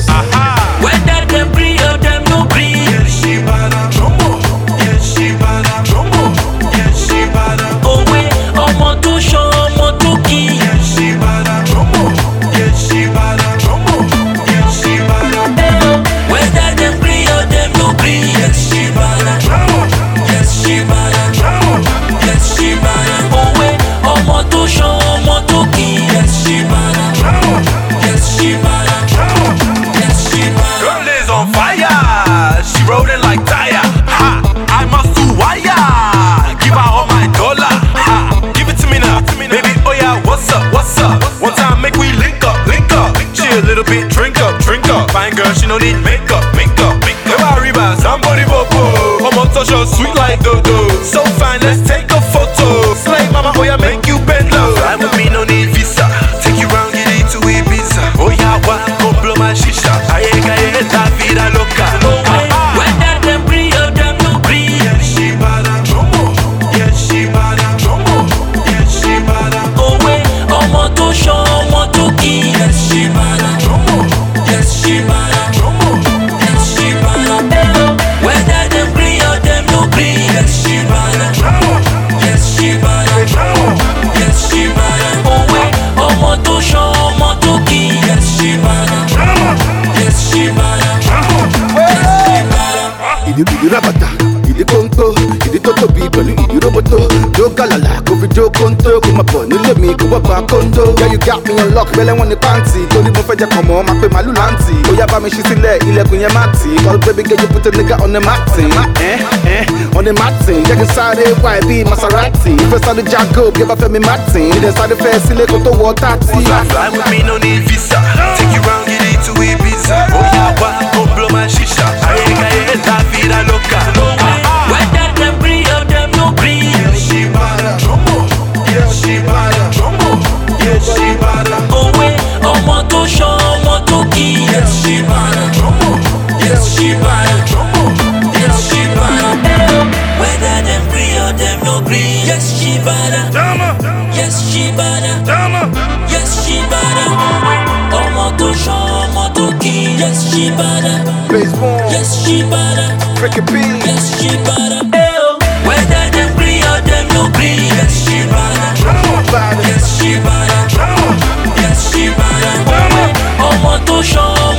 Whether them gree or them no gree. Yes, she bada jumbo. Yes, she bada jumbo. Yes, she bada. Òwe ọmọ tó ṣan ọmọ tó kì. Yes, she bada jumbo. Yes, she bada jumbo. Yes, she bada. Whether them gree or them no gree. Yes, she bada jumbo. Yes, she bada. Jumbo. Yes, she bada. Òwe ọmọ tó ṣan ọmọ tó kì. Yes, she bada. Jumbo. Yes, she bada. Jumbo. Yes, she bada. Girl is on fire. She rolling like tire. Ha! I must do wire. Give her all my dollar. Ha! Give it to me now. Baby, oh yeah, what's up? What's up? One time make we link up, link up. She a little bit drink up, drink up. Fine girl, she no need makeup, makeup, makeup. If I rebound, somebody bobo. Come on, touch her sweet like dodo. So fine, let's take a photo. Slay mama, oh yeah, make you bend low. Fly with me, no need visa. Take you round, get it to Ibiza. Oh yeah, why? Go blow my shisha. Aye, aye, la vida loca. Whether them gree or them no gree. Yes, she bada jumbo. Yes, she bada jumbo. Yes, she bada. Òwe ọmọ tó ṣan ọmọ tó kì. Yes, she bada. Jumbo. Yes, she bada. Jumbo. Yes, she bada. Whether them gree or them no gree. Yes, she bada. Jumbo. Yes, she bada. Jumbo. Yes, she bada. Òwe ọmọ tó ṣan ọmọ tó kì. Yes, she bada. Jumbo. Yes, she bada. Jumbo. Yes, she bada. ìdí rábàtà ìdí kóńtó ìdí tó tóbi pẹ̀lú ìdí róbótó jó gàlàlà kó fi jó kóńtó kó má bọ̀ nílé mi kó wá gba kóńdó. Yeah, you got me on lock bẹ́lẹ̀ wọn ní pàǹtì torí mo fẹ́ jẹ́ kàn mọ́ máa pé màálù láǹtì. Ó yá bá mi ṣí sílẹ̀ ilẹ̀kùn yẹn má tì í call baby girl you put a nigga on the matin. On the matin jẹ́ kí n sáré wá ẹ̀ bíi Maserati. Ìfẹ́ sáré jago bí ẹ bá fẹ́ mi Martin. Ìdẹ̀ sáré fẹ́ sílé kó tó wọ tààtì. Fly with me, no need visa. Take you round, get it to Ibiza. Oh yeah, why? Go blow my shisha. Aye, aye, la vida loca. Whether them gree or them no gree. Yes, she bada jumbo. Yes, she bada jumbo. Yes, she bada. Òwe ọmọ tó ṣan ọmọ tó kì. Yes, she bada. Jumbo. Yes, she bada. Jumbo. Yes, she bada. Whether them gree or them no gree. Yes, she bada. Dama. Yes, she bada. Dama. Yes, she bada. Ọmọ tó ṣan ọmọ tó kì. Yes, she bada. Baseball, Yes, she bada. Ricky B. Yes, she bada. Whether them gree or them no gree. Yes, she bada. Bada. Yes, she bada. Yes, she bada. Ọmọ tó ṣan